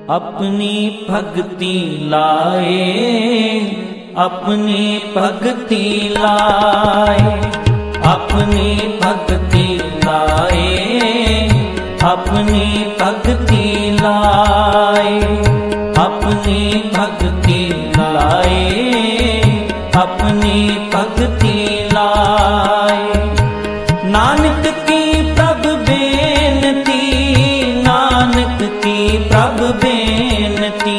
अपनी भक्ति लाए, अपनी भक्ति लाए, अपनी भक्ति लाए, अपनी भक्ति लाए, अपनी भक्ति लाए, अपनी भक्ति लाए। नानक की प्रभ बेनती, नानक की प्रभ बेनती।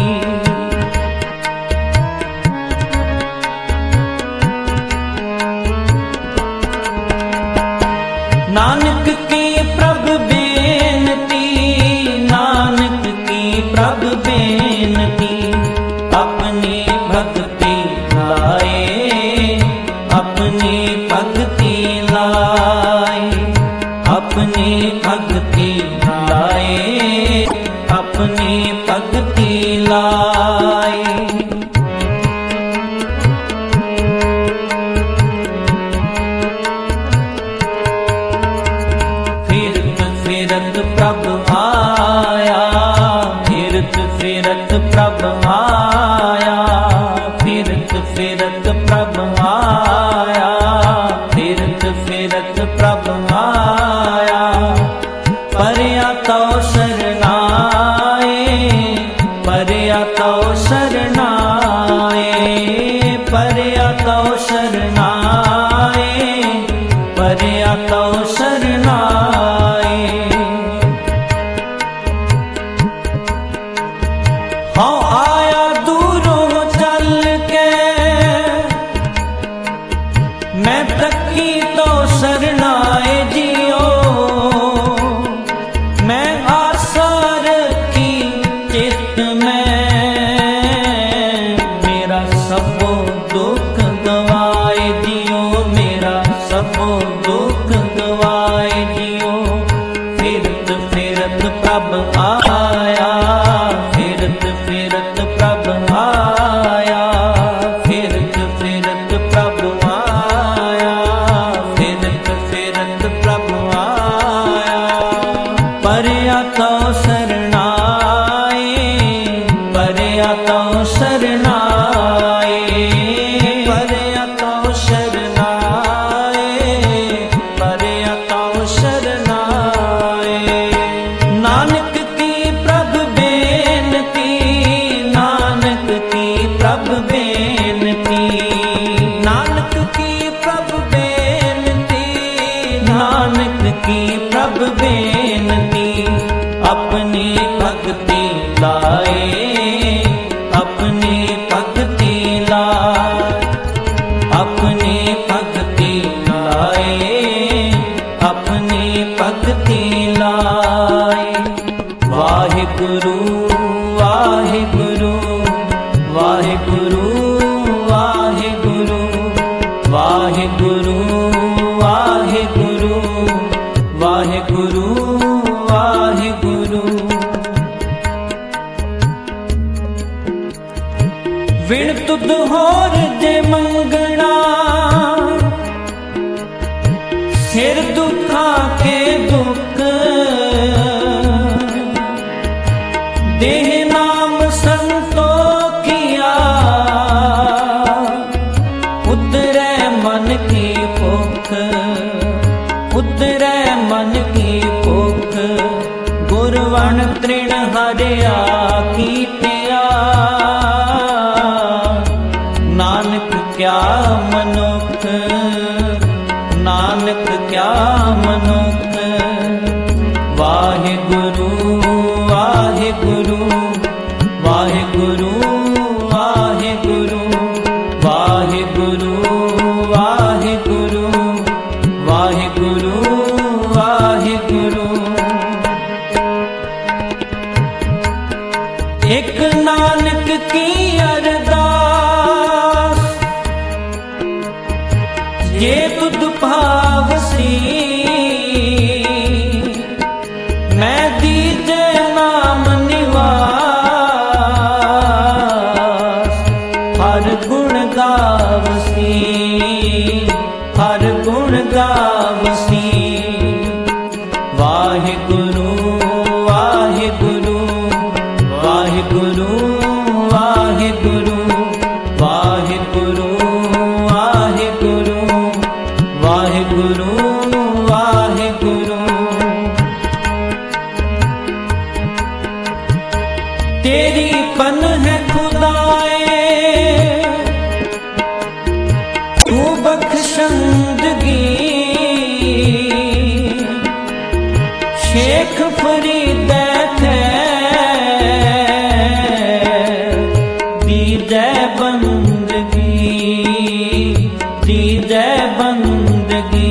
नानक की प्रभ बेनती, नानक की प्रभ बेनती। अपनी भक्ति लाए, अपनी भक्ति लाए, अपनी भक्ति लाए, अपनी भक्ति लाए। फिरत प्रभ आया, फिरत फिरत प्रभ आया, फिरत फिरत प्रभ आया, फिरत फिरत प्रभ आया। परया तो शरणाए, परया तो शरणाए, परया तो शरणाए, परया तो शरणाए। हाँ आया दूरों चल के, मैं तकी तो शरणाए जियो। मैं आशा रखी चित्त में, मेरा सबो दुख गवाए जियो, मेरा सबो दुख गवाए जियो। फिरत फिरत प्रभ आया, फिरत फिरत प्रभ आया, फिरत फिरत प्रभ आया, फिरत फिरत प्रभ आया। परया तो शरणाए, परया तो शरणाए, परया तो शरणाए, परया तो शरणाए। नानक की प्रभ बेनती, नानक की प्रभ बेनती, नानक की प्रभ बेनती, नानक की प्रभ बेनती। अपनी भक्ति लाए, अपनी भक्ति लाए, अपनी भक्ति लाए, अपनी भक्ति लाए। वाहिगुरु वाहिगुरु, वाहिगुरु वाहिगुरु, वाहिगुरु वाहिगुरु, वाहिगुरु वाहिगुरु। विण तुद होर जे मंगना, सिर दुखा के दुख। देह नाम संतोखिया, उतरे मन की भूख, उतरे मन की भूख। गुरवण तृण हरिया की पिया, नानक क्या मनुख, नानक क्या मनुख। वाहिगुरु वाहिगुरु, वाहिगुरु वाहिगुरु, वाहिगुरु वाहिगुरु, वाहिगुरु वाहिगुरु। एक नानक की अरदास, ये तुद भावसी। मैं दीजे नाम निवास, हर गुण गावसी, हर गुण गावसी। वाहिगुरु वाहिगुरु, तेरी पन है खुदाए तू बख्शंदगी शेख फरीद थे दीजै बंदगी दीजै बंदगी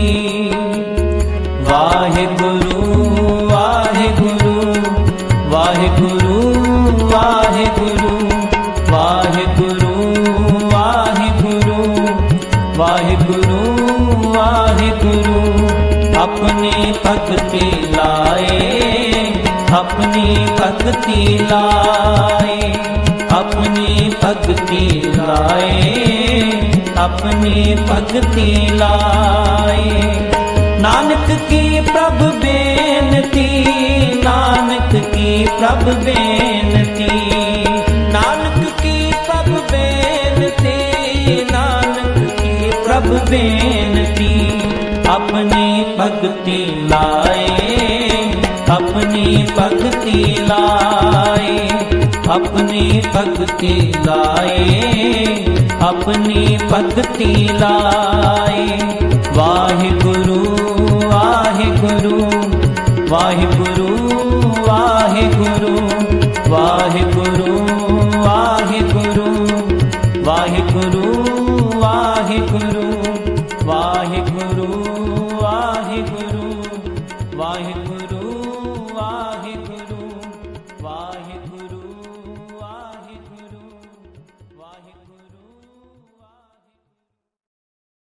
वाहिगुरु वाहिगुरु वाहिगुरु वाहिगुरु वाहिगुरु वाहिगुरु वाहिगुरु वाहिगुरु अपनी भक्ति लाए अपनी भक्ति लाए अपनी भक्ति लाए अपनी भक्ति लाए नानक की प्रभ बेनती नानक की प्रभ बेनती नानक की प्रभ बेनती नानक की प्रभ बेनती अपनी भक्ति लाए अपनी भक्ति लाए अपनी भक्ति लाए अपनी भक्ति लाए वाहिगुरु वाहिगुरु वाहिगुरु वाहिगुरु वाहिगुरु वाहिगुरु वाहिगुरु वाहिगुरु वाहिगुरु वाहिगुरु वाहिगुरु वाहिगुरु वाहिगुरु